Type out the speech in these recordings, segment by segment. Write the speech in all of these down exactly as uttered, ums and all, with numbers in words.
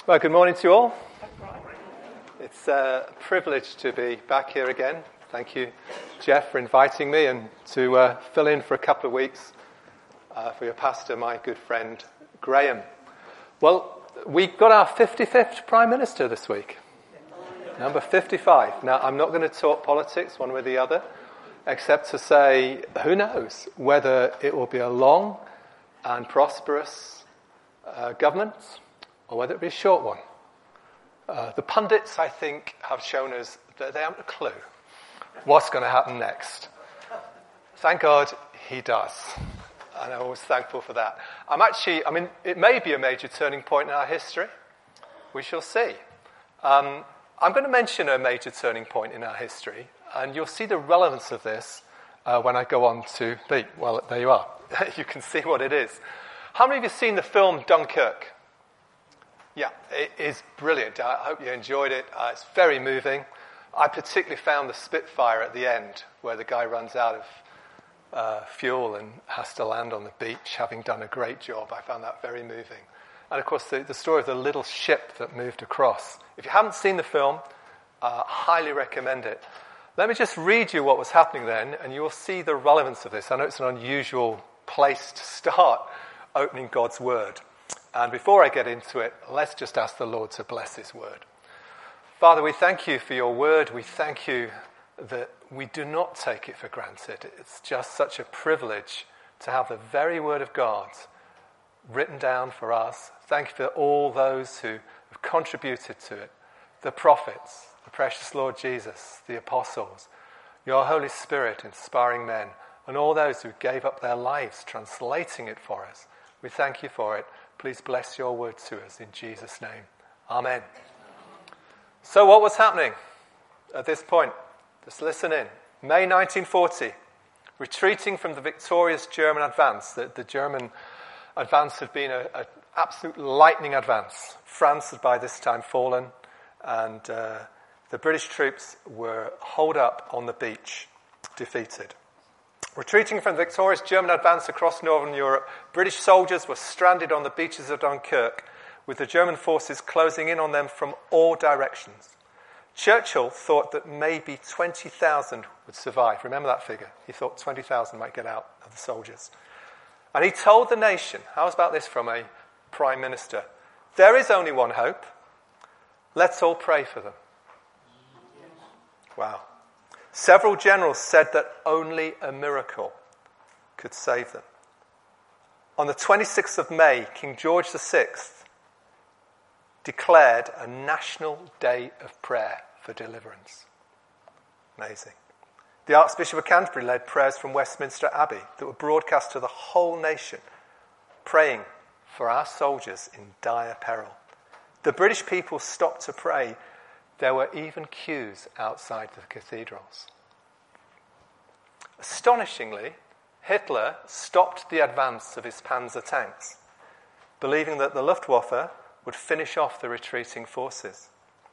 Well, good morning to you all. It's a privilege to be back here again. Thank you, Jeff, for inviting me and to uh, fill in for a couple of weeks uh, for your pastor, my good friend, Graham. Well, we got our fifty-fifth Prime Minister this week. Number fifty-five. Now, I'm not going to talk politics one way or the other, except to say, who knows whether it will be a long and prosperous uh, government or whether it be a short one. Uh, the pundits, I think, have shown us that they haven't a clue what's going to happen next. Thank God he does. And I'm always thankful for that. I'm actually, I mean, it may be a major turning point in our history. We shall see. Um, I'm going to mention a major turning point in our history, and you'll see the relevance of this uh, when I go on to the, well, there you are. You can see what it is. How many of you have seen the film Dunkirk? Yeah, it is brilliant. I hope you enjoyed it. Uh, it's very moving. I particularly found the Spitfire at the end, where the guy runs out of uh, fuel and has to land on the beach, having done a great job. I found that very moving. And of course, the, the story of the little ship that moved across. If you haven't seen the film, uh, highly recommend it. Let me just read you what was happening then, and you will see the relevance of this. I know it's an unusual place to start opening God's Word. And before I get into it, let's just ask the Lord to bless his word. Father, we thank you for your word. We thank you that we do not take it for granted. It's just such a privilege to have the very word of God written down for us. Thank you for all those who have contributed to it. The prophets, the precious Lord Jesus, the apostles, your Holy Spirit inspiring men, and all those who gave up their lives translating it for us. We thank you for it. Please bless your word to us in Jesus' name. Amen. So what was happening at this point? Just listen in. May nineteen forty, retreating from the victorious German advance. The, the German advance had been an absolute lightning advance. France had by this time fallen, and uh, the British troops were holed up on the beach, defeated. Retreating from the victorious German advance across northern Europe, British soldiers were stranded on the beaches of Dunkirk, with the German forces closing in on them from all directions. Churchill thought that maybe twenty thousand would survive. Remember that figure? He thought twenty thousand might get out of the soldiers. And he told the nation, how's about this from a prime minister? There is only one hope. Let's all pray for them. Wow. Several generals said that only a miracle could save them. On the twenty-sixth of May, King George the Sixth declared a national day of prayer for deliverance. Amazing. The Archbishop of Canterbury led prayers from Westminster Abbey that were broadcast to the whole nation, praying for our soldiers in dire peril. The British people stopped to pray. There were even queues outside the cathedrals. Astonishingly, Hitler stopped the advance of his Panzer tanks, believing that the Luftwaffe would finish off the retreating forces.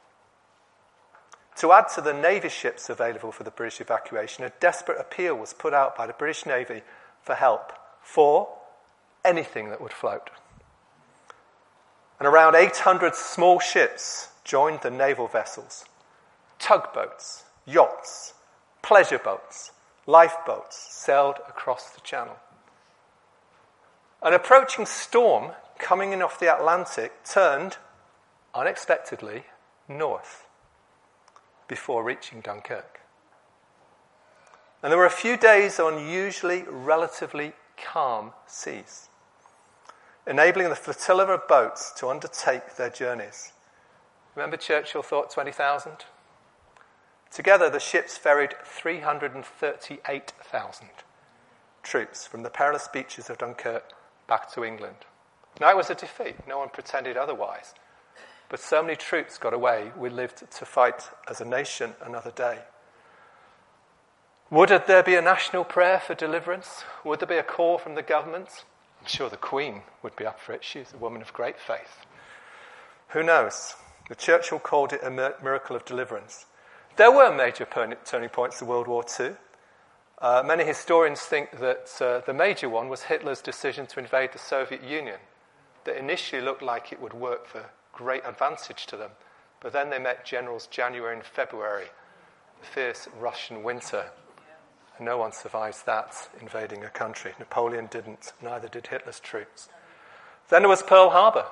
To add to the Navy ships available for the British evacuation, a desperate appeal was put out by the British Navy for help, for anything that would float. And around eight hundred small ships joined the naval vessels. Tugboats, yachts, pleasure boats, lifeboats sailed across the channel. An approaching storm coming in off the Atlantic turned, unexpectedly, north before reaching Dunkirk. And there were a few days of unusually, relatively calm seas, enabling the flotilla of boats to undertake their journeys. Remember Churchill thought twenty thousand? Together, the ships ferried three hundred thirty-eight thousand troops from the perilous beaches of Dunkirk back to England. Now, it was a defeat. No one pretended otherwise. But so many troops got away, we lived to fight as a nation another day. Would there be a national prayer for deliverance? Would there be a call from the government? I'm sure the Queen would be up for it. She's a woman of great faith. Who knows? The Churchill called it a miracle of deliverance. There were major turning points in World War Two. Uh, many historians think that uh, the major one was Hitler's decision to invade the Soviet Union, that initially looked like it would work for great advantage to them. But then they met generals January and February, the fierce Russian winter. And no one survives that, invading a country. Napoleon didn't, neither did Hitler's troops. Then there was Pearl Harbor.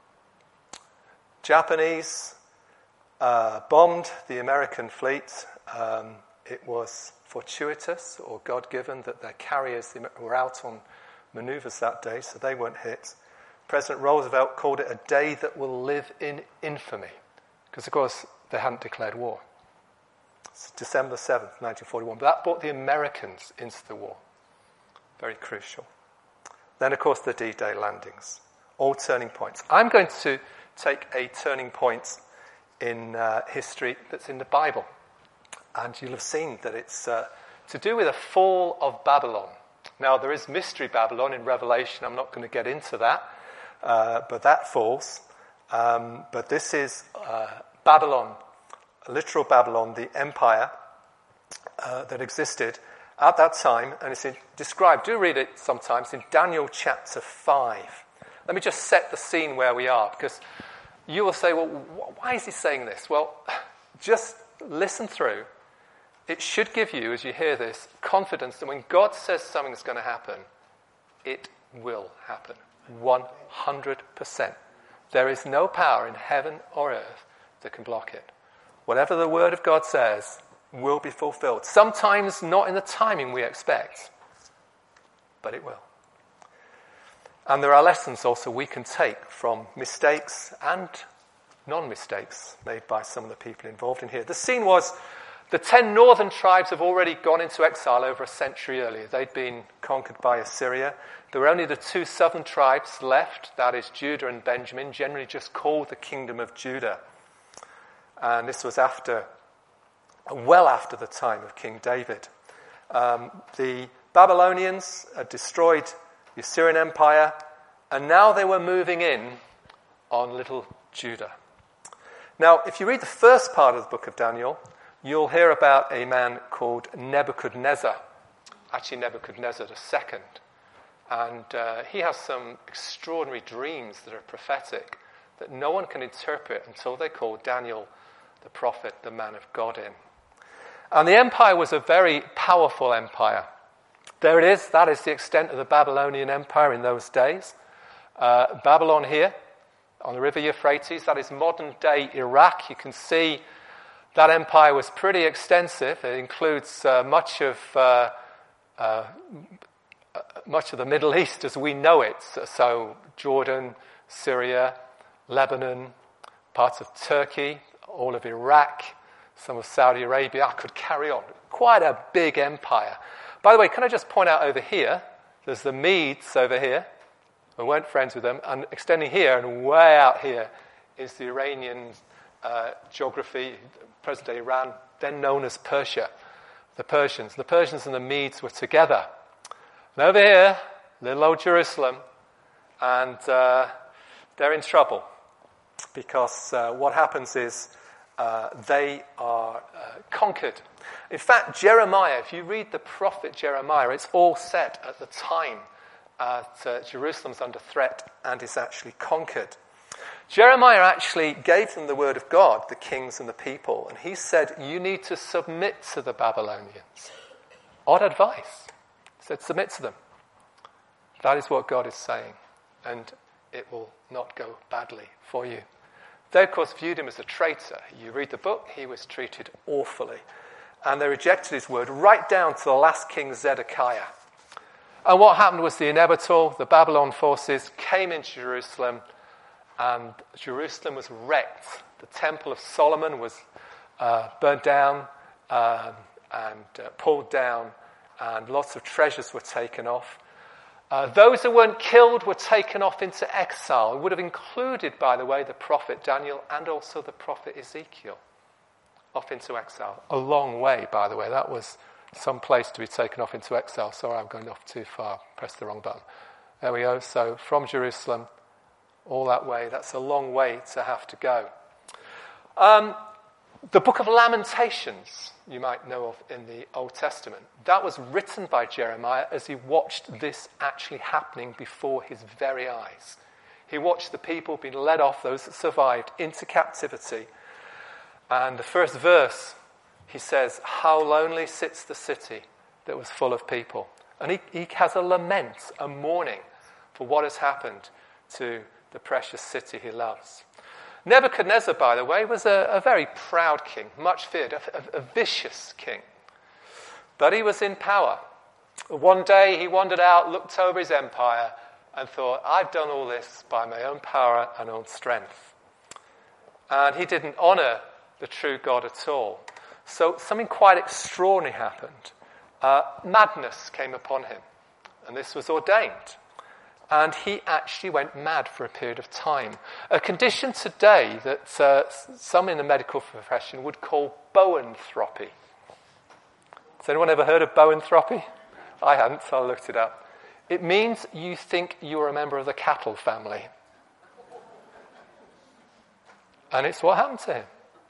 Japanese uh, bombed the American fleet. Um, it was fortuitous or God-given that their carriers were out on maneuvers that day, so they weren't hit. President Roosevelt called it a day that will live in infamy, because, of course, they hadn't declared war. It's December seventh, nineteen forty-one. But that brought the Americans into the war. Very crucial. Then, of course, the D-Day landings. All turning points. I'm going to take a turning point in uh, history that's in the Bible. And you'll have seen that it's uh, to do with the fall of Babylon. Now, there is Mystery Babylon in Revelation. I'm not going to get into that. Uh, but that falls. Um, but this is uh, Babylon, literal Babylon, the empire uh, that existed at that time. And it's in, described, do read it sometimes, in Daniel chapter five. Let me just set the scene where we are, because you will say, well, wh- why is he saying this? Well, just listen through. It should give you, as you hear this, confidence that when God says something's going to happen, it will happen. one hundred percent. There is no power in heaven or earth that can block it. Whatever the Word of God says will be fulfilled. Sometimes not in the timing we expect, but it will. And there are lessons also we can take from mistakes and non-mistakes made by some of the people involved in here. The scene was the ten northern tribes have already gone into exile over a century earlier. They'd been conquered by Assyria. There were only the two southern tribes left, that is Judah and Benjamin, generally just called the Kingdom of Judah. And this was after, well after the time of King David. Um, the Babylonians had destroyed the Assyrian Empire, and now they were moving in on little Judah. Now, if you read the first part of the book of Daniel, you'll hear about a man called Nebuchadnezzar, actually Nebuchadnezzar the second. And uh, he has some extraordinary dreams that are prophetic that no one can interpret until they call Daniel the prophet, the man of God in. And the empire was a very powerful empire. There it is. That is the extent of the Babylonian Empire in those days. Uh, Babylon here, on the river Euphrates, that is modern-day Iraq. You can see that empire was pretty extensive. It includes uh, much of uh, uh, much of the Middle East as we know it. So, so Jordan, Syria, Lebanon, parts of Turkey, all of Iraq, some of Saudi Arabia. I could carry on. Quite a big empire. By the way, can I just point out over here, there's the Medes over here. We weren't friends with them. And extending here and way out here is the Iranian uh, geography, present-day Iran, then known as Persia, the Persians. The Persians and the Medes were together. And over here, little old Jerusalem, and uh, they're in trouble because uh, what happens is uh, they are uh, conquered. In fact, Jeremiah, if you read the prophet Jeremiah, it's all set at the time uh, that Jerusalem's under threat and is actually conquered. Jeremiah actually gave them the word of God, the kings and the people, and he said, you need to submit to the Babylonians. Odd advice. He said, submit to them. That is what God is saying, and it will not go badly for you. They, of course, viewed him as a traitor. You read the book, he was treated awfully. And they rejected his word right down to the last king, Zedekiah. And what happened was the inevitable. The Babylon forces came into Jerusalem, and Jerusalem was wrecked. The Temple of Solomon was uh, burnt down um, and uh, pulled down, and lots of treasures were taken off. Uh, those who weren't killed were taken off into exile. It would have included, by the way, the prophet Daniel and also the prophet Ezekiel. Off into exile. A long way, by the way. That was some place to be taken off into exile. Sorry, I'm going off too far. Pressed the wrong button. There we go. So from Jerusalem, all that way. That's a long way to have to go. Um, the book of Lamentations, you might know of in the Old Testament. That was written by Jeremiah as he watched this actually happening before his very eyes. He watched the people being led off, those that survived, into captivity. And the first verse, he says, how lonely sits the city that was full of people. And he, he has a lament, a mourning for what has happened to the precious city he loves. Nebuchadnezzar, by the way, was a, a very proud king, much feared, a, a, a vicious king. But he was in power. One day he wandered out, looked over his empire, and thought, I've done all this by my own power and own strength. And he didn't honour the true God at all. So something quite extraordinary happened. Uh, madness came upon him, and this was ordained. And he actually went mad for a period of time. A condition today that uh, some in the medical profession would call boanthropy. Has anyone ever heard of boanthropy? I hadn't, so I looked it up. It means you think you're a member of the cattle family. And it's what happened to him.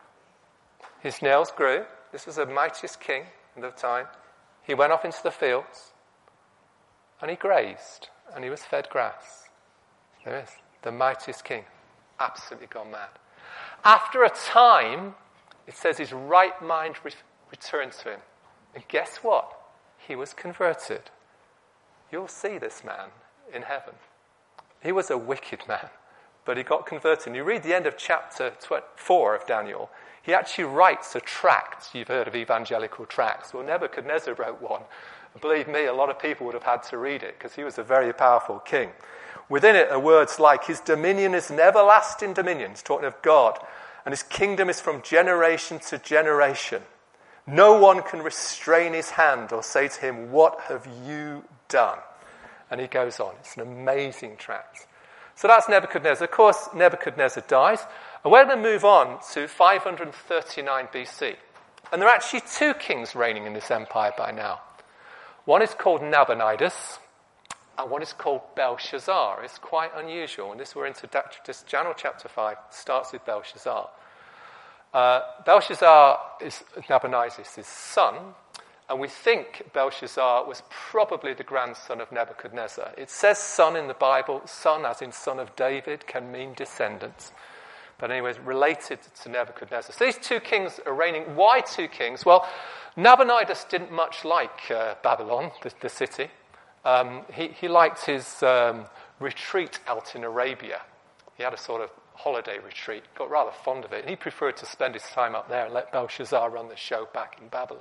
His nails grew. This was the mightiest king of the time. He went off into the fields and he grazed and he was fed grass. There is the mightiest king, absolutely gone mad. After a time, it says his right mind re- returned to him. And guess what? He was converted. You'll see this man in heaven. He was a wicked man, but he got converted. And you read the end of chapter four of Daniel, he actually writes a tract. You've heard of evangelical tracts. Well, Nebuchadnezzar wrote one. And believe me, a lot of people would have had to read it because he was a very powerful king. Within it are words like, his dominion is an everlasting dominion. He's talking of God. And his kingdom is from generation to generation. No one can restrain his hand or say to him, what have you done? And he goes on. It's an amazing tract. So that's Nebuchadnezzar. Of course, Nebuchadnezzar dies. And we're going to move on to five thirty-nine B C. And there are actually two kings reigning in this empire by now. One is called Nabonidus, and one is called Belshazzar. It's quite unusual. And this we're into this Daniel chapter five, starts with Belshazzar. Uh, Belshazzar is Nabonidus' son, and we think Belshazzar was probably the grandson of Nebuchadnezzar. It says son in the Bible. Son, as in son of David, can mean descendants. But anyways, related to Nebuchadnezzar. So these two kings are reigning. Why two kings? Well, Nabonidus didn't much like uh, Babylon, the, the city. Um, he, he liked his um, retreat out in Arabia. He had a sort of holiday retreat, got rather fond of it. And he preferred to spend his time up there and let Belshazzar run the show back in Babylon.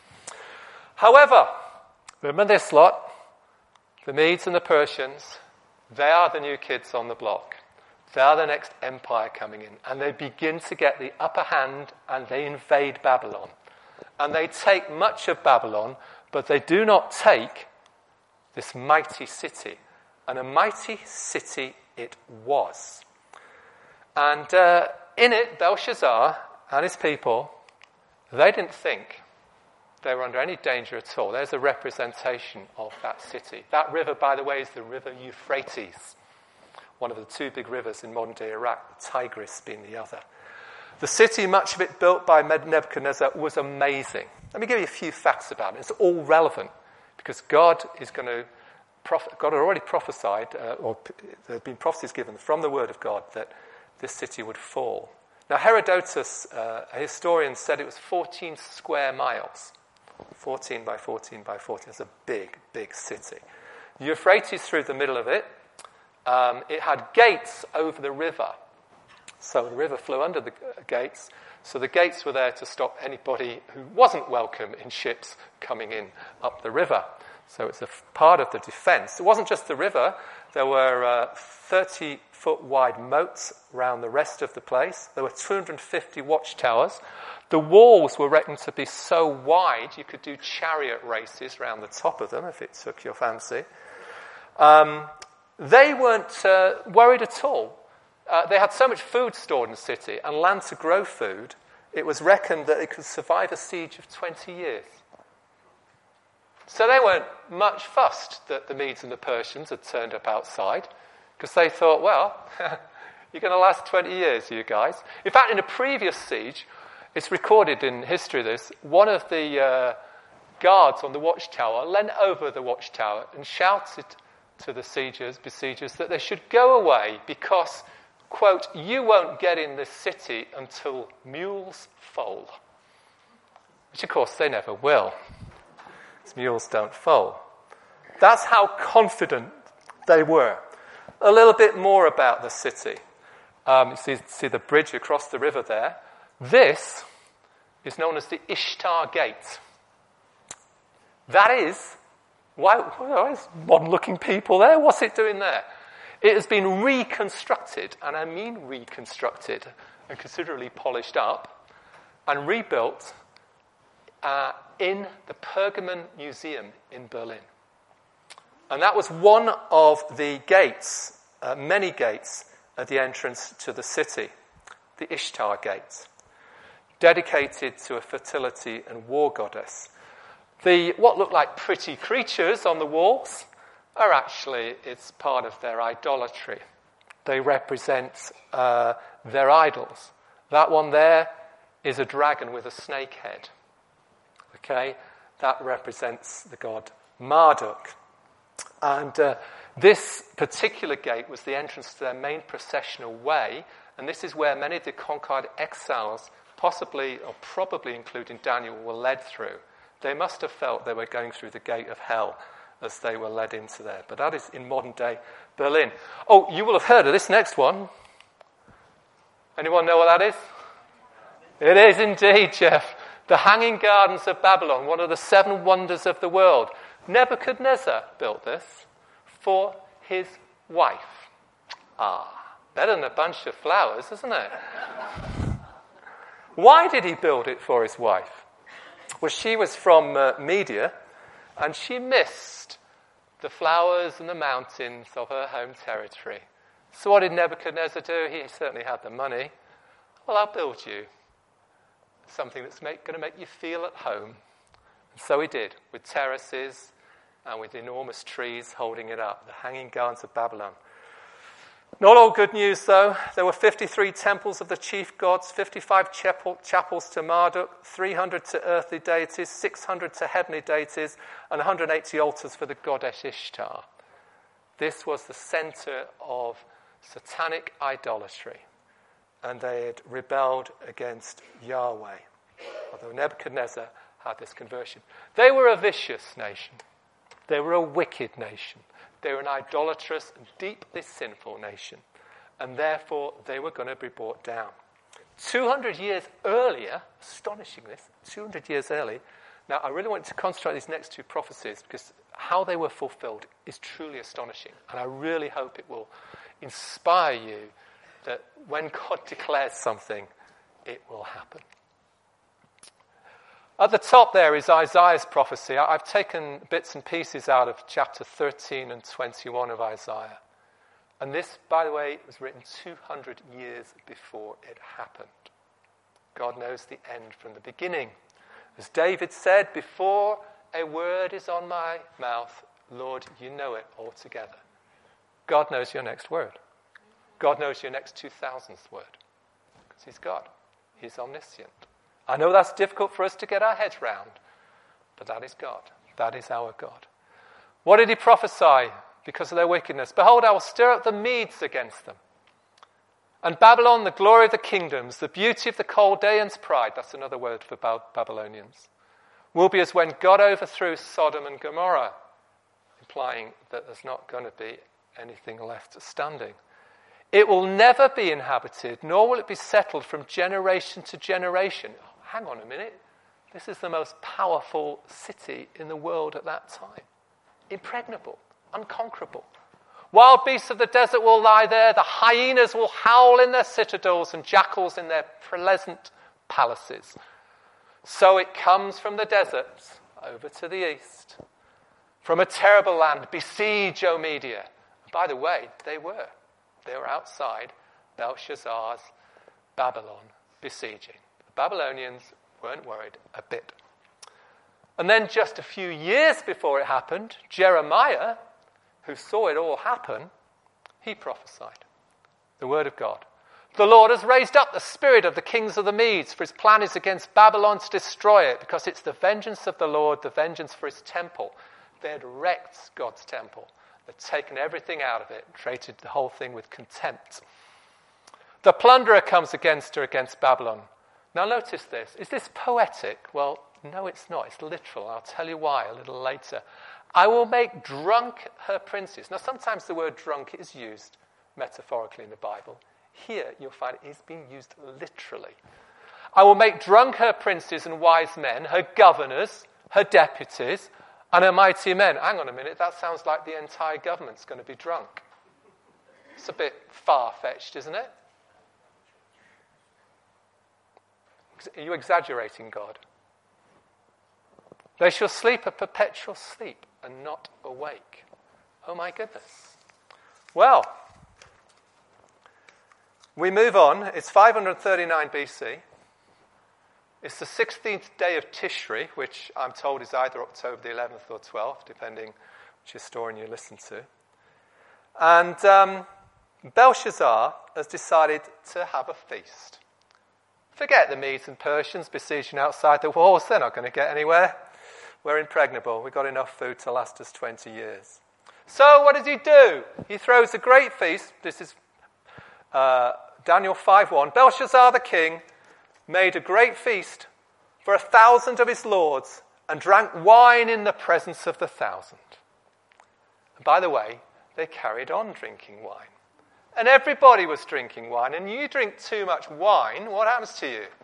However, remember this lot, the Medes and the Persians, they are the new kids on the block. They are the next empire coming in, and they begin to get the upper hand, and they invade Babylon. And they take much of Babylon, but they do not take this mighty city. And a mighty city it was. And uh, in it, Belshazzar and his people, they didn't think they were under any danger at all. There's a representation of that city. That river, by the way, is the river Euphrates. One of the two big rivers in modern-day Iraq, the Tigris being the other. The city, much of it built by Nebuchadnezzar, was amazing. Let me give you a few facts about it. It's all relevant because God is going to, God had already prophesied, uh, or there had been prophecies given from the Word of God that this city would fall. Now, Herodotus, uh, a historian, said it was fourteen square miles. fourteen by fourteen by fourteen. It's a big, big city. The Euphrates through the middle of it. Um, it had gates over the river. So the river flew under the gates. So the gates were there to stop anybody who wasn't welcome in ships coming in up the river. So it's a f- part of the defense. It wasn't just the river. There were uh, thirty-foot wide moats around the rest of the place. There were two hundred fifty watchtowers. The walls were reckoned to be so wide you could do chariot races around the top of them if it took your fancy. Um... They weren't uh, worried at all. Uh, they had so much food stored in the city and land to grow food, it was reckoned that it could survive a siege of twenty years. So they weren't much fussed that the Medes and the Persians had turned up outside, because they thought, well, you're going to last twenty years, you guys. In fact, in a previous siege, it's recorded in history this, one of the uh, guards on the watchtower leant over the watchtower and shouted to the siegers, besiegers that they should go away because, quote, you won't get in this city until mules foal. Which, of course, they never will. Because mules don't foal. That's how confident they were. A little bit more about the city. Um, you see, see the bridge across the river there. This is known as the Ishtar Gate. That is, why, why is modern-looking people there? What's it doing there? It has been reconstructed, and I mean reconstructed, and considerably polished up, and rebuilt uh, in the Pergamon Museum in Berlin. And that was one of the gates, uh, many gates, at the entrance to the city, the Ishtar Gate, dedicated to a fertility and war goddess. The what look like pretty creatures on the walls are actually, it's part of their idolatry. They represent uh, their idols. That one there is a dragon with a snake head. Okay, that represents the god Marduk. And uh, this particular gate was the entrance to their main processional way, and this is where many of the conquered exiles, possibly or probably including Daniel, were led through. They must have felt they were going through the gate of hell as they were led into there. But that is in modern-day Berlin. Oh, you will have heard of this next one. Anyone know what that is? It is indeed, Jeff. The Hanging Gardens of Babylon, one of the seven wonders of the world. Nebuchadnezzar built this for his wife. Ah, better than a bunch of flowers, isn't it? Why did he build it for his wife? Well, she was from uh, Media, and she missed the flowers and the mountains of her home territory. So what did Nebuchadnezzar do? He certainly had the money. Well, I'll build you something that's make, going to make you feel at home. And so he did, with terraces and with enormous trees holding it up, the Hanging Gardens of Babylon. Not all good news, though. There were fifty-three temples of the chief gods, fifty-five chapel, chapels to Marduk, three hundred to earthly deities, six hundred to heavenly deities, and one hundred eighty altars for the goddess Ishtar. This was the center of satanic idolatry, and they had rebelled against Yahweh. Although Nebuchadnezzar had this conversion. They were a vicious nation. They were a wicked nation. They were an idolatrous and deeply sinful nation. And therefore, they were going to be brought down. two hundred years earlier, astonishing this, two hundred years early. Now, I really want to concentrate on these next two prophecies because how they were fulfilled is truly astonishing. And I really hope it will inspire you that when God declares something, it will happen. At the top there is Isaiah's prophecy. I've taken bits and pieces out of chapter thirteen and twenty-one of Isaiah. And this, by the way, was written two hundred years before it happened. God knows the end from the beginning. As David said, before a word is on my mouth, Lord, you know it altogether. God knows your next word. God knows your next two thousandth word. Because he's God. He's omniscient. I know that's difficult for us to get our heads round, but that is God. That is our God. What did he prophesy because of their wickedness? Behold, I will stir up the Medes against them. And Babylon, the glory of the kingdoms, the beauty of the Chaldeans' pride, that's another word for Babylonians, will be as when God overthrew Sodom and Gomorrah, implying that there's not going to be anything left standing. It will never be inhabited, nor will it be settled from generation to generation. Hang on a minute. This is the most powerful city in the world at that time. Impregnable, unconquerable. Wild beasts of the desert will lie there. The hyenas will howl in their citadels and jackals in their pleasant palaces. So it comes from the deserts over to the east. From a terrible land, besiege, O Media. By the way, they were. They were outside Belshazzar's Babylon besieging. The Babylonians weren't worried a bit. And then just a few years before it happened, Jeremiah, who saw it all happen, he prophesied the word of God. The Lord has raised up the spirit of the kings of the Medes, for his plan is against Babylon to destroy it, because it's the vengeance of the Lord, the vengeance for his temple. They had wrecked God's temple. had taken everything out of it, treated the whole thing with contempt. The plunderer comes against her, against Babylon. Now notice this. Is this poetic? Well, no, it's not. It's literal. I'll tell you why a little later. I will make drunk her princes. Now, sometimes the word drunk is used metaphorically in the Bible. Here, you'll find it is being used literally. I will make drunk her princes and wise men, her governors, her deputies, and her mighty men. Hang on a minute, that sounds like the entire government's going to be drunk. It's a bit far-fetched, isn't it? Are you exaggerating, God? They shall sleep a perpetual sleep and not awake. Oh my goodness. Well, we move on. It's five hundred thirty-nine B C. It's the sixteenth day of Tishri, which I'm told is either October the eleventh or twelfth, depending which historian you listen to. And um, Belshazzar has decided to have a feast. Forget the Medes and Persians besieging outside the walls. They're not going to get anywhere. We're impregnable. We've got enough food to last us twenty years. So what does he do? He throws a great feast. This is uh, Daniel five one. Belshazzar the king made a great feast for a thousand of his lords and drank wine in the presence of the thousand. And by the way, they carried on drinking wine. And everybody was drinking wine. And you drink too much wine, what happens to you?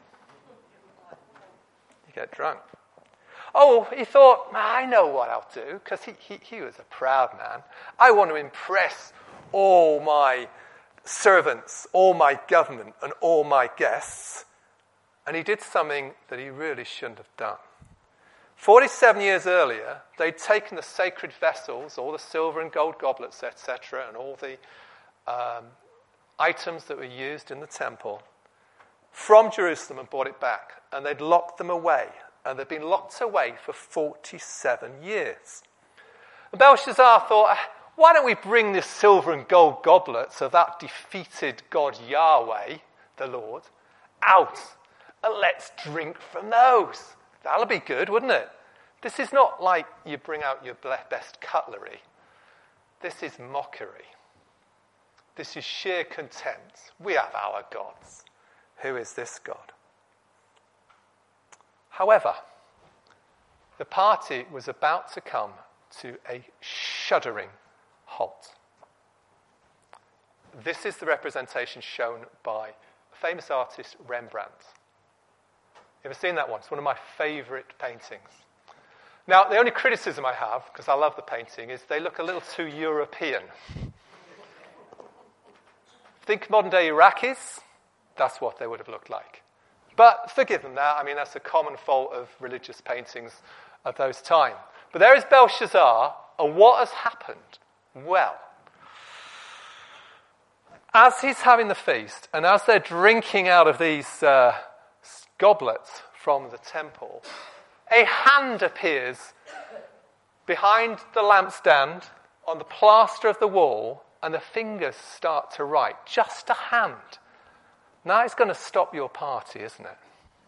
You get drunk. Oh, he thought, I know what I'll do, because he, he, he was a proud man. I want to impress all my servants, all my government, and all my guests. And he did something that he really shouldn't have done. Forty-seven years earlier, they'd taken the sacred vessels, all the silver and gold goblets, et cetera, and all the um, items that were used in the temple from Jerusalem and brought it back. And they'd locked them away. And they'd been locked away for forty-seven years. And Belshazzar thought, why don't we bring the silver and gold goblets of that defeated God Yahweh, the Lord, out? And let's drink from those. That'll be good, wouldn't it? This is not like you bring out your best cutlery. This is mockery. This is sheer contempt. We have our gods. Who is this God? However, the party was about to come to a shuddering halt. This is the representation shown by famous artist Rembrandt. You ever seen that one? It's one of my favourite paintings. Now, the only criticism I have, because I love the painting, is they look a little too European. Think modern-day Iraqis, that's what they would have looked like. But forgive them that. I mean, that's a common fault of religious paintings of those times. But there is Belshazzar, and what has happened? Well, as he's having the feast, and as they're drinking out of these uh, goblets from the temple, a hand appears behind the lampstand on the plaster of the wall, and the fingers start to write. Just a hand. Now it's going to stop your party, isn't it?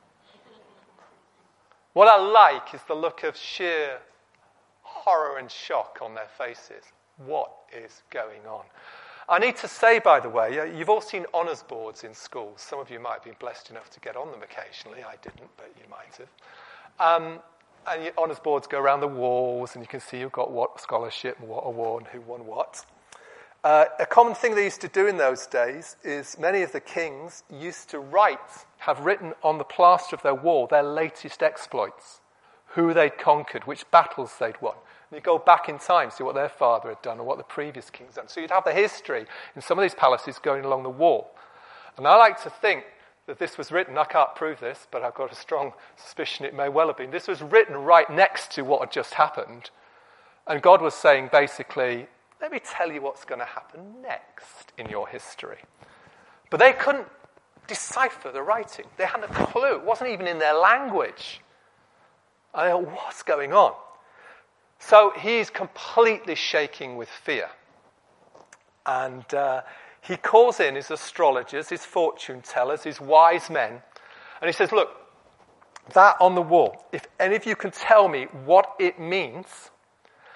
What I like is the look of sheer horror and shock on their faces. What is going on? I need to say, by the way, you've all seen honours boards in schools. Some of you might be blessed enough to get on them occasionally. I didn't, but you might have. Um, and your honours boards go around the walls, and you can see who got what scholarship and what award and who won what. Uh, a common thing they used to do in those days is many of the kings used to write, have written on the plaster of their wall their latest exploits, who they'd conquered, which battles they'd won. And you go back in time, see what their father had done or what the previous king's done. So you'd have the history in some of these palaces going along the wall. And I like to think that this was written, I can't prove this, but I've got a strong suspicion it may well have been. This was written right next to what had just happened. And God was saying basically, let me tell you what's going to happen next in your history. But they couldn't decipher the writing. They hadn't a clue. It wasn't even in their language. I thought, what's going on? So he's completely shaking with fear. And uh, he calls in his astrologers, his fortune tellers, his wise men. And he says, look, that on the wall, if any of you can tell me what it means,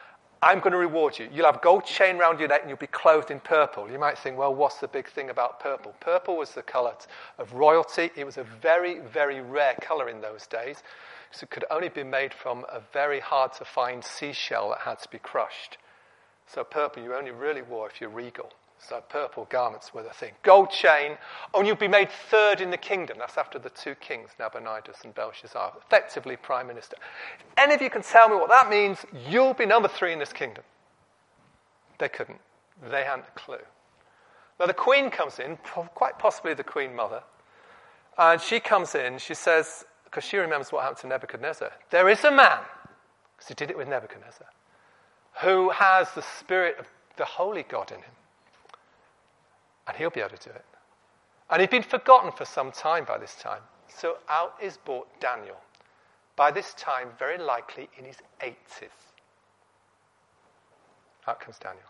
I'm going to reward you. You'll have a gold chain round your neck and you'll be clothed in purple. You might think, well, what's the big thing about purple? Purple was the colour of royalty. It was a very, very rare colour in those days. So it could only be made from a very hard-to-find seashell that had to be crushed. So purple you only really wore if you're regal. So purple garments were the thing. Gold chain, oh, and you'll be made third in the kingdom. That's after the two kings, Nabonidus and Belshazzar, effectively prime minister. If any of you can tell me what that means, you'll be number three in this kingdom. They couldn't. They hadn't a clue. Now the queen comes in, quite possibly the queen mother, and she comes in, she says, because she remembers what happened to Nebuchadnezzar, there is a man, because he did it with Nebuchadnezzar, who has the spirit of the holy God in him. And he'll be able to do it. And he'd been forgotten for some time by this time. So out is brought Daniel. By this time, very likely in his eighties. Out comes Daniel.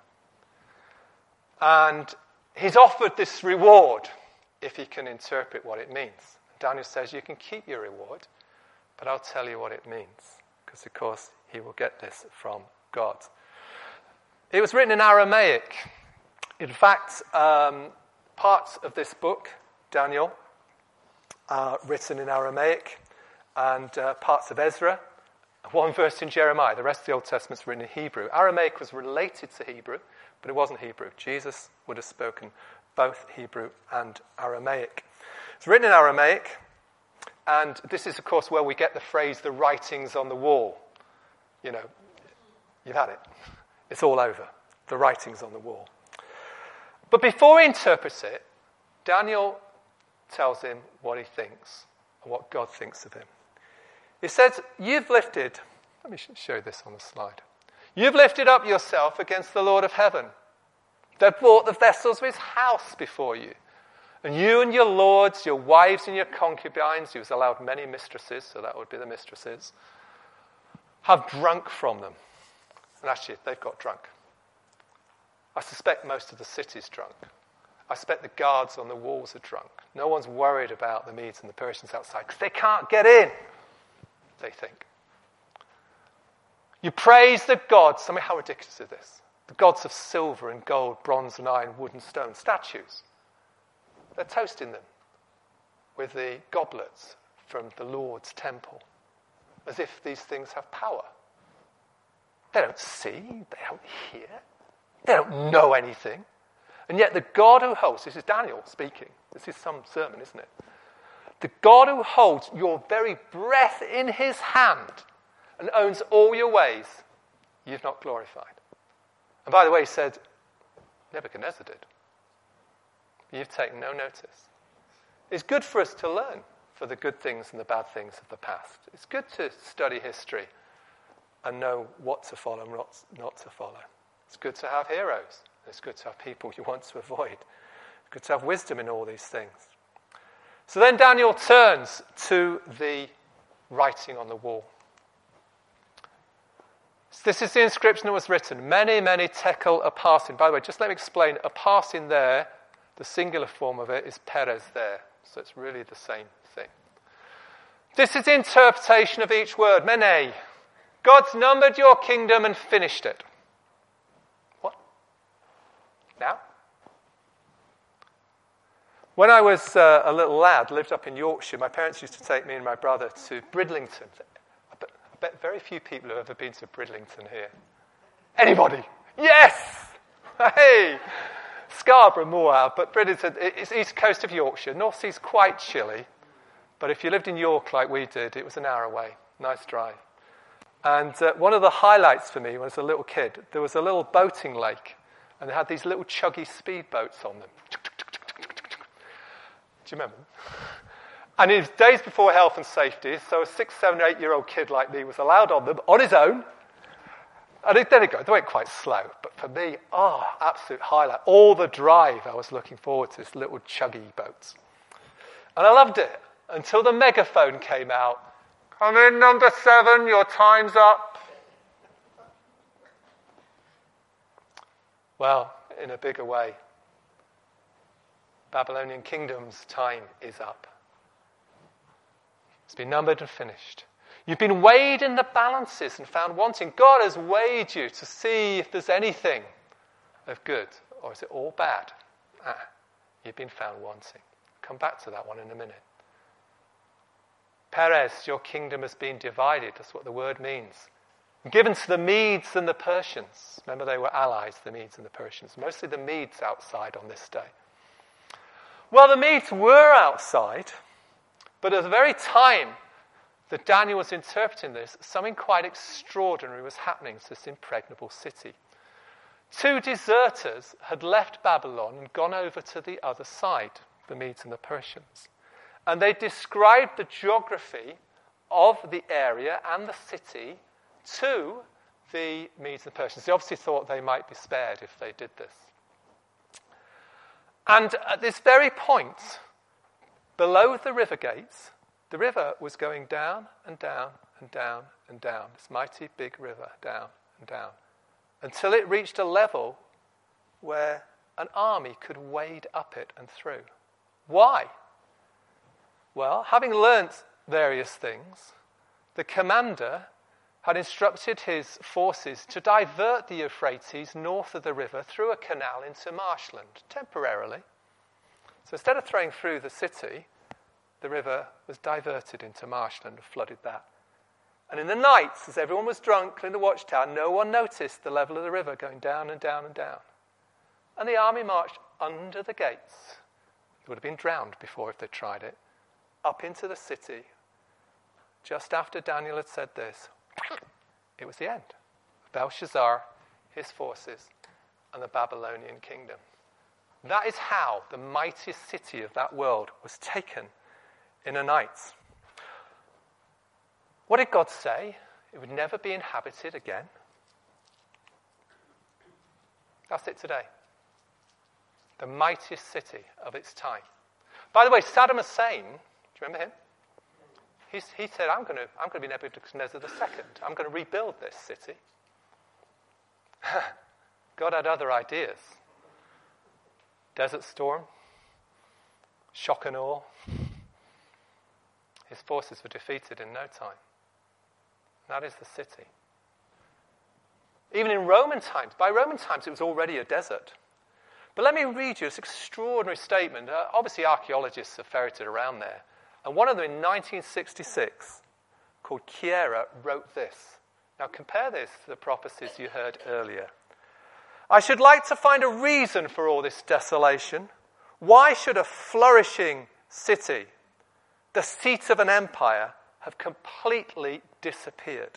And he's offered this reward if he can interpret what it means. Daniel says, you can keep your reward, but I'll tell you what it means. Because, of course, he will get this from God. It was written in Aramaic. In fact, um, parts of this book, Daniel, are written in Aramaic, and uh, parts of Ezra, one verse in Jeremiah. The rest of the Old Testament's written in Hebrew. Aramaic was related to Hebrew, but it wasn't Hebrew. Jesus would have spoken both Hebrew and Aramaic. It's written in Aramaic, and this is, of course, where we get the phrase, the writings on the wall. You know, you've had it. It's all over. The writings on the wall. But before he interprets it, Daniel tells him what he thinks and what God thinks of him. He says, you've lifted, let me show you this on the slide. You've lifted up yourself against the Lord of heaven, that brought the vessels of his house before you. And you and your lords, your wives and your concubines, he was allowed many mistresses, so that would be the mistresses, have drunk from them. And actually, they've got drunk. I suspect most of the city's drunk. I suspect the guards on the walls are drunk. No one's worried about the Medes and the Persians outside because they can't get in, they think. You praise the gods. I mean, how ridiculous is this? The gods of silver and gold, bronze and iron, wood and stone, statues. They're toasting them with the goblets from the Lord's temple, as if these things have power. They don't see, they don't hear. They don't know anything. And yet the God who holds, this is Daniel speaking, this is some sermon, isn't it? The God who holds your very breath in his hand and owns all your ways, you've not glorified. And by the way, he said, Nebuchadnezzar did. You've taken no notice. It's good for us to learn for the good things and the bad things of the past. It's good to study history and know what to follow and what not to follow. It's good to have heroes. It's good to have people you want to avoid. It's good to have wisdom in all these things. So then Daniel turns to the writing on the wall. So this is the inscription that was written. Many, many tekel aparsin. By the way, just let me explain. Aparsin there, the singular form of it is Perez there. So it's really the same thing. This is the interpretation of each word. Mene. God's numbered your kingdom and finished it. What? Now? When I was uh, a little lad, lived up in Yorkshire, my parents used to take me and my brother to Bridlington. I bet, I bet very few people have ever been to Bridlington here. Anybody? Yes! Hey! Scarborough, Moorhouse, but Bridlington, it's east coast of Yorkshire. North Sea's quite chilly, but if you lived in York like we did, it was an hour away. Nice drive. And uh, one of the highlights for me when I was a little kid, there was a little boating lake, and they had these little chuggy speedboats on them. Do you remember them? And it was days before health and safety, so a six, seven, eight-year-old kid like me was allowed on them on his own. And it, there you go, they went quite slow. But for me, oh, absolute highlight. All the drive I was looking forward to, this little chuggy boats. And I loved it until the megaphone came out. Come in, number seven, your time's up. Well, in a bigger way, Babylonian kingdom's time is up. It's been numbered and finished. You've been weighed in the balances and found wanting. God has weighed you to see if there's anything of good, or is it all bad? Ah, you've been found wanting. Come back to that one in a minute. Perez, your kingdom has been divided. That's what the word means. Given to the Medes and the Persians. Remember, they were allies, the Medes and the Persians. Mostly the Medes outside on this day. Well, the Medes were outside, but at the very time that Daniel was interpreting this, something quite extraordinary was happening to this impregnable city. Two deserters had left Babylon and gone over to the other side, the Medes and the Persians. And they described the geography of the area and the city to the Medes and Persians. They obviously thought they might be spared if they did this. And at this very point, below the river gates, the river was going down and down and down and down. This mighty big river, down and down. Until it reached a level where an army could wade up it and through. Why? Well, having learnt various things, the commander had instructed his forces to divert the Euphrates north of the river through a canal into marshland, temporarily. So instead of throwing through the city, the river was diverted into marshland and flooded that. And in the nights, as everyone was drunk in the watchtower, no one noticed the level of the river going down and down and down. And the army marched under the gates. They would have been drowned before if they tried it. Up into the city. Just after Daniel had said this, it was the end. Belshazzar, his forces, and the Babylonian kingdom. That is how the mightiest city of that world was taken in a night. What did God say? It would never be inhabited again. That's it today. The mightiest city of its time. By the way, Saddam Hussein, do you remember him? He's, he said, I'm going to I'm going to be Nebuchadnezzar the Second. I'm going to rebuild this city. God had other ideas. Desert storm, shock and awe. His forces were defeated in no time. That is the city. Even in Roman times, by Roman times it was already a desert. But let me read you this extraordinary statement. Uh, obviously archaeologists have ferreted around there. And one of them in nineteen sixty-six, called Chiera, wrote this. Now compare this to the prophecies you heard earlier. I should like to find a reason for all this desolation. Why should a flourishing city, the seat of an empire, have completely disappeared?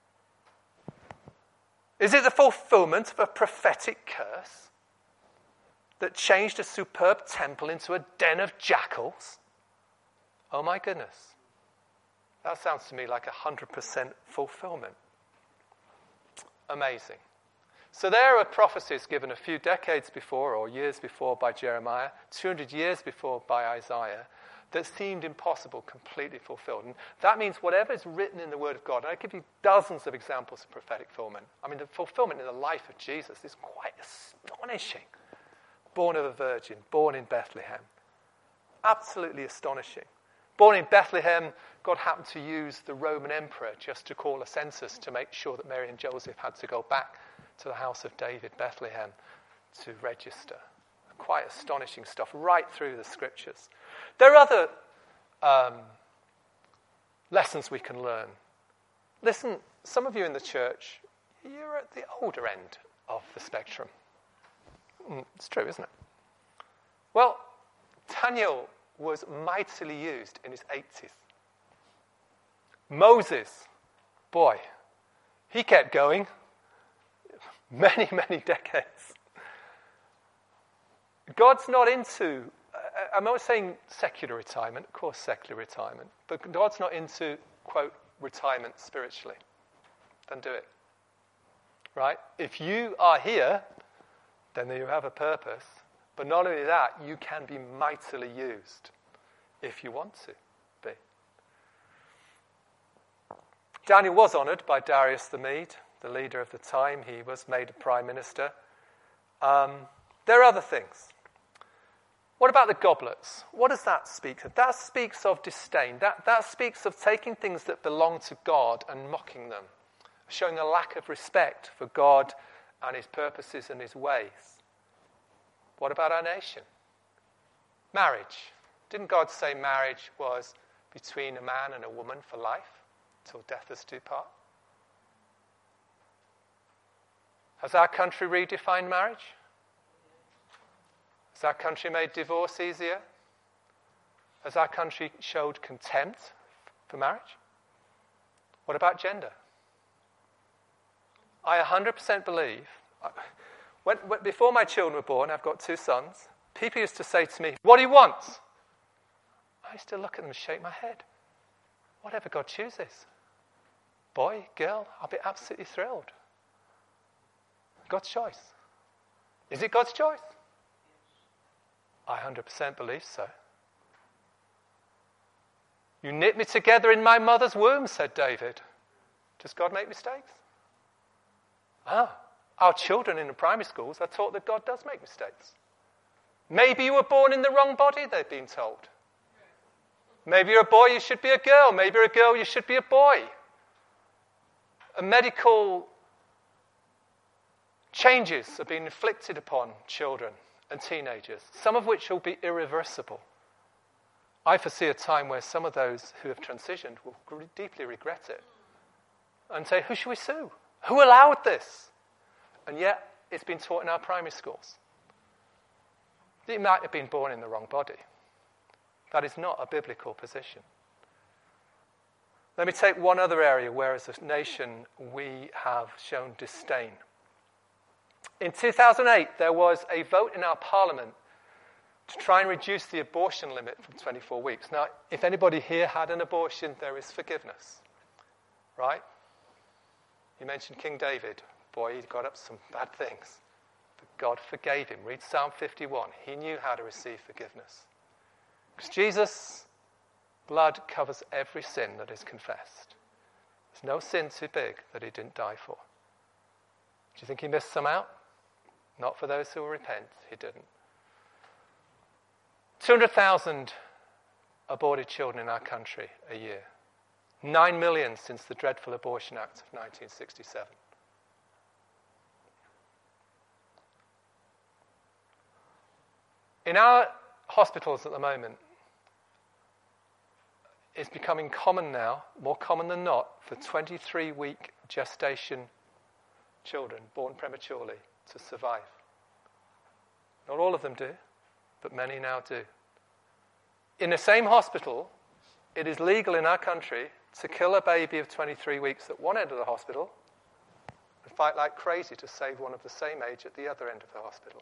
Is it the fulfillment of a prophetic curse that changed a superb temple into a den of jackals? Oh my goodness. That sounds to me like a one hundred percent fulfillment. Amazing. So there are prophecies given a few decades before or years before by Jeremiah, two hundred years before by Isaiah, that seemed impossible, completely fulfilled. And that means whatever is written in the Word of God, and I give you dozens of examples of prophetic fulfillment. I mean, the fulfillment in the life of Jesus is quite astonishing. Born of a virgin, born in Bethlehem. Absolutely astonishing. Born in Bethlehem, God happened to use the Roman emperor just to call a census to make sure that Mary and Joseph had to go back to the house of David, Bethlehem, to register. Quite astonishing stuff right through the scriptures. There are other um, lessons we can learn. Listen, some of you in the church, you're at the older end of the spectrum. It's true, isn't it? Well, Daniel was mightily used in his eighties. Moses, boy, he kept going many, many decades. God's not into, I'm not saying secular retirement, of course secular retirement, but God's not into, quote, retirement spiritually. Don't do it. Right? If you are here, then you have a purpose. But not only that, you can be mightily used if you want to be. Daniel was honoured by Darius the Mede, the leader of the time. He was made a prime minister. Um, there are other things. What about the goblets? What does that speak of? That speaks of disdain. That, that speaks of taking things that belong to God and mocking them, showing a lack of respect for God and his purposes and his ways. What about our nation? Marriage. Didn't God say marriage was between a man and a woman for life, till death us do part? Has our country redefined marriage? Has our country made divorce easier? Has our country showed contempt for marriage? What about gender? I one hundred percent believe, when, when, before my children were born, I've got two sons, people used to say to me, "What do you want?" I used to look at them and shake my head. Whatever God chooses. Boy, girl, I'll be absolutely thrilled. God's choice. Is it God's choice? I one hundred percent believe so. You knit me together in my mother's womb, said David. Does God make mistakes? Ah, our children in the primary schools are taught that God does make mistakes. Maybe you were born in the wrong body, they've been told. Maybe you're a boy, you should be a girl. Maybe you're a girl, you should be a boy. A medical changes are being inflicted upon children and teenagers, some of which will be irreversible. I foresee a time where some of those who have transitioned will deeply regret it and say, who should we sue? Who allowed this? And yet, it's been taught in our primary schools. You might have been born in the wrong body. That is not a biblical position. Let me take one other area where, as a nation, we have shown disdain. In two thousand eight, there was a vote in our parliament to try and reduce the abortion limit from twenty-four weeks. Now, if anybody here had an abortion, there is forgiveness, right? You mentioned King David. Boy, he got up some bad things. But God forgave him. Read Psalm fifty-one. He knew how to receive forgiveness. Because Jesus' blood covers every sin that is confessed. There's no sin too big that he didn't die for. Do you think he missed some out? Not for those who will repent. He didn't. two hundred thousand aborted children in our country a year. Nine million since the dreadful Abortion Act of nineteen sixty-seven. In our hospitals at the moment, it's becoming common now, more common than not, for twenty-three-week gestation children born prematurely to survive. Not all of them do, but many now do. In the same hospital, it is legal in our country to kill a baby of twenty-three weeks at one end of the hospital and fight like crazy to save one of the same age at the other end of the hospital.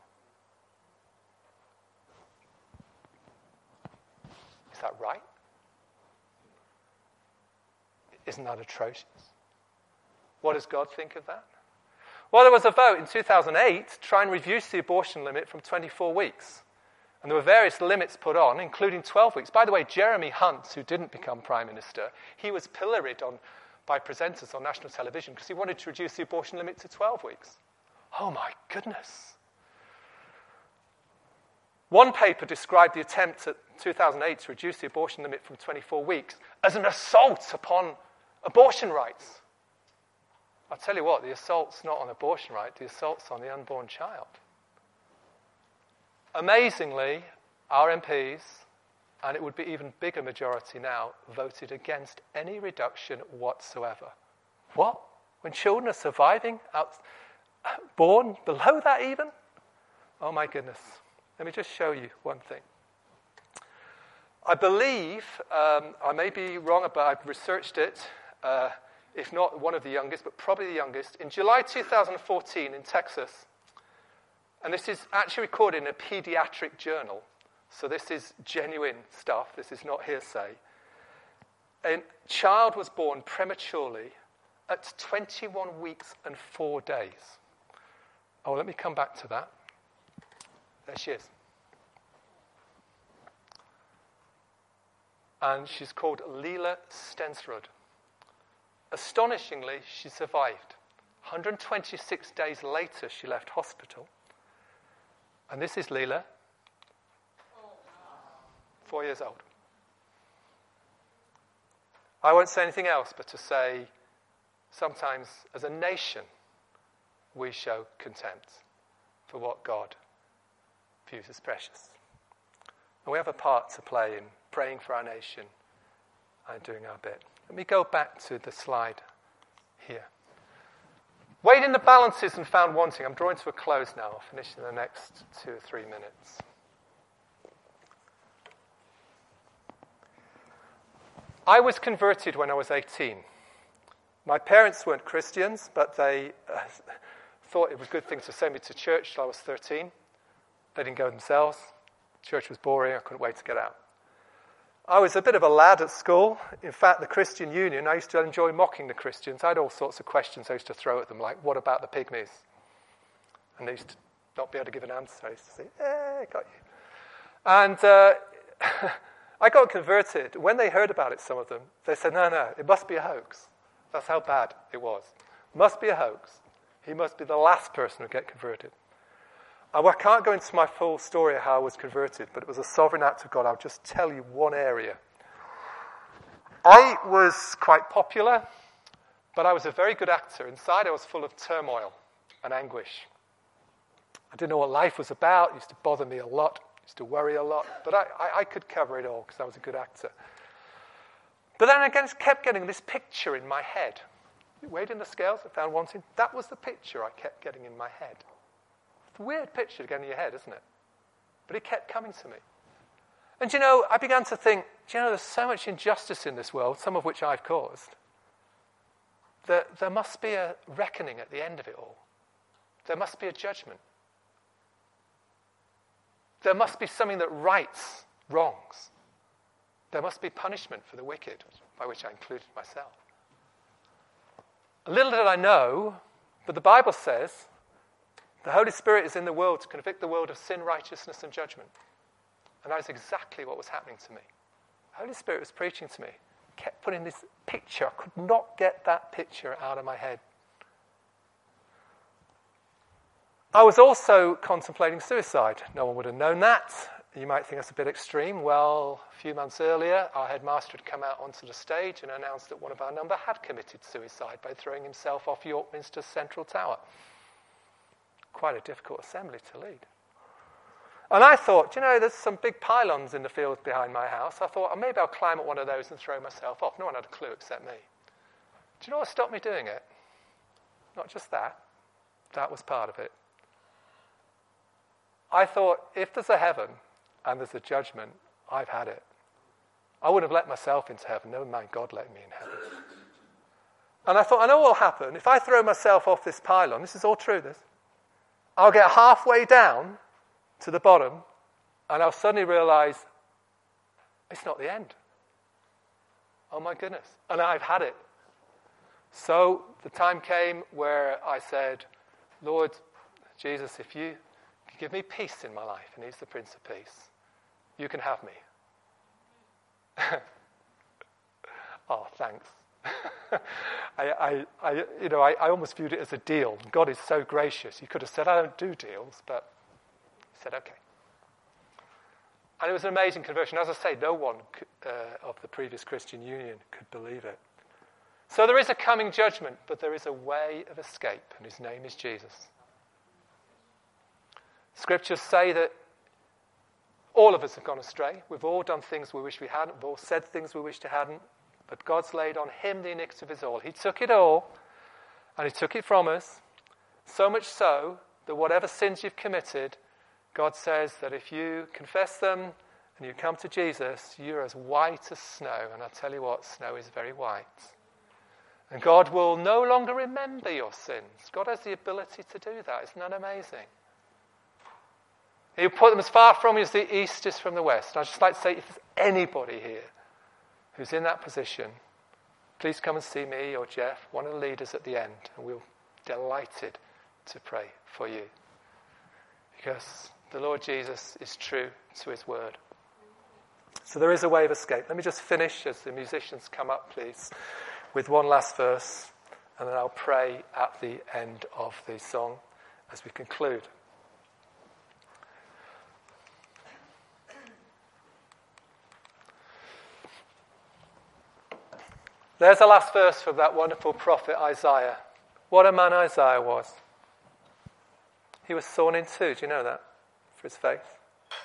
Is that right? Isn't that atrocious? What does God think of that? Well, there was a vote in two thousand eight to try and reduce the abortion limit from twenty-four weeks. And there were various limits put on, including twelve weeks. By the way, Jeremy Hunt, who didn't become Prime Minister, he was pilloried on, by presenters on national television because he wanted to reduce the abortion limit to twelve weeks. Oh my goodness. One paper described the attempt at two thousand eight to reduce the abortion limit from twenty-four weeks as an assault upon abortion rights. I'll tell you what, the assault's not on abortion right, the assault's on the unborn child. Amazingly, our M Ps, and it would be even bigger majority now, voted against any reduction whatsoever. What? When children are surviving, out, born below that even? Oh my goodness. Let me just show you one thing. I believe, um, I may be wrong, but I've researched it, uh, if not one of the youngest, but probably the youngest. In July two thousand fourteen in Texas, and this is actually recorded in a pediatric journal, so this is genuine stuff, this is not hearsay. A child was born prematurely at twenty-one weeks and four days. Oh, let me come back to that. There she is. And she's called Leela Stensrud. Astonishingly, she survived. one hundred twenty-six days later, she left hospital. And this is Leela. four years old. I won't say anything else but to say sometimes as a nation we show contempt for what God views as precious. And we have a part to play in praying for our nation and doing our bit. Let me go back to the slide here. Weighed in the balances and found wanting. I'm drawing to a close now. I'll finish in the next two or three minutes. I was converted when I was eighteen. My parents weren't Christians, but they uh, thought it was a good thing to send me to church till I was thirteen. They didn't go themselves. Church was boring. I couldn't wait to get out. I was a bit of a lad at school. In fact, the Christian Union, I used to enjoy mocking the Christians. I had all sorts of questions I used to throw at them, like, what about the pygmies? And they used to not be able to give an answer. I used to say, eh, got you. And uh, I got converted. When they heard about it, some of them, they said, no, no, it must be a hoax. That's how bad it was. Must be a hoax. He must be the last person to get converted. I can't go into my full story of how I was converted, but it was a sovereign act of God. I'll just tell you one area. I was quite popular, but I was a very good actor. Inside I was full of turmoil and anguish. I didn't know what life was about. It used to bother me a lot. It used to worry a lot. But I, I, I could cover it all because I was a good actor. But then I just kept getting this picture in my head. Weighed in the scales, I found wanting. That was the picture I kept getting in my head. It's a weird picture to get in your head, isn't it? But it kept coming to me. And you know, I began to think, do you know, there's so much injustice in this world, some of which I've caused, that there must be a reckoning at the end of it all. There must be a judgment. There must be something that rights wrongs. There must be punishment for the wicked, by which I included myself. Little did I know, but the Bible says the Holy Spirit is in the world to convict the world of sin, righteousness, and judgment. And that is exactly what was happening to me. The Holy Spirit was preaching to me. Kept putting this picture. I could not get that picture out of my head. I was also contemplating suicide. No one would have known that. You might think that's a bit extreme. Well, a few months earlier, our headmaster had come out onto the stage and announced that one of our number had committed suicide by throwing himself off York Minster's central tower. Quite a difficult assembly to lead. And I thought, you know, there's some big pylons in the fields behind my house. I thought, oh, maybe I'll climb up one of those and throw myself off. No one had a clue except me. Do you know what stopped me doing it? Not just that. That was part of it. I thought, if there's a heaven and there's a judgment, I've had it. I wouldn't have let myself into heaven. Never mind God letting me in heaven. And I thought, I know what will happen. If I throw myself off this pylon, this is all true, this. I'll get halfway down to the bottom and I'll suddenly realize it's not the end. Oh my goodness. And I've had it. So the time came where I said, Lord Jesus, if you can give me peace in my life, and he's the Prince of Peace, you can have me. Oh, thanks. I, I, I, you know, I, I almost viewed it as a deal. God is so gracious. He could have said, I don't do deals, but he said, okay. And it was an amazing conversion. As I say, no one uh, of the previous Christian Union could believe it. So there is a coming judgment, but there is a way of escape, and his name is Jesus. Scriptures say that all of us have gone astray. We've all done things we wish we hadn't. We've all said things we wish we hadn't. But God's laid on him the iniquity of us all. He took it all, and he took it from us, so much so that whatever sins you've committed, God says that if you confess them and you come to Jesus, you're as white as snow. And I'll tell you what, snow is very white. And God will no longer remember your sins. God has the ability to do that. Isn't that amazing? He'll put them as far from you as the east is from the west. And I'd just like to say, if there's anybody here who's in that position, please come and see me or Jeff, one of the leaders at the end, and we'll be delighted to pray for you. Because the Lord Jesus is true to his word. So there is a way of escape. Let me just finish, as the musicians come up, please, with one last verse, and then I'll pray at the end of the song as we conclude. There's the last verse from that wonderful prophet Isaiah. What a man Isaiah was. He was sawn in two, do you know that? For his faith.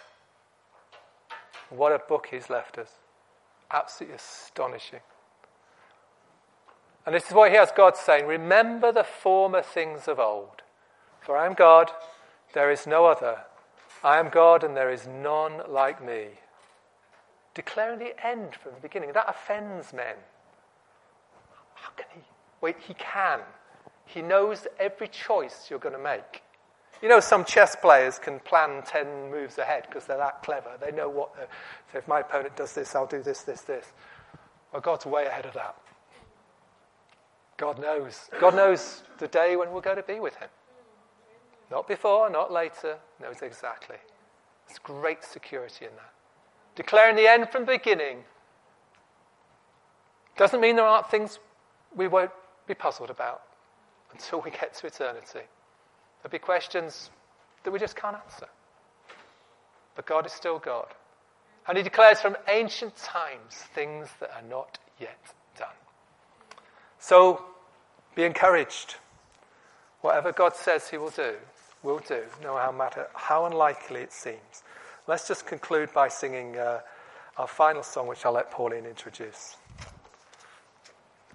What a book he's left us. Absolutely astonishing. And this is what he has God saying, remember the former things of old. For I am God, there is no other. I am God and there is none like me. Declaring the end from the beginning. That offends men. How can he? Wait, he can. He knows every choice you're going to make. You know, some chess players can plan ten moves ahead because they're that clever. They know what... So if my opponent does this, I'll do this, this, this. Well, God's way ahead of that. God knows. God knows the day when we're going to be with him. Not before, not later. Knows exactly. There's great security in that. Declaring the end from the beginning doesn't mean there aren't things we won't be puzzled about until we get to eternity. There'll be questions that we just can't answer. But God is still God. And he declares from ancient times things that are not yet done. So, be encouraged. Whatever God says he will do, will do, no matter how unlikely it seems. Let's just conclude by singing uh, our final song, which I'll let Pauline introduce.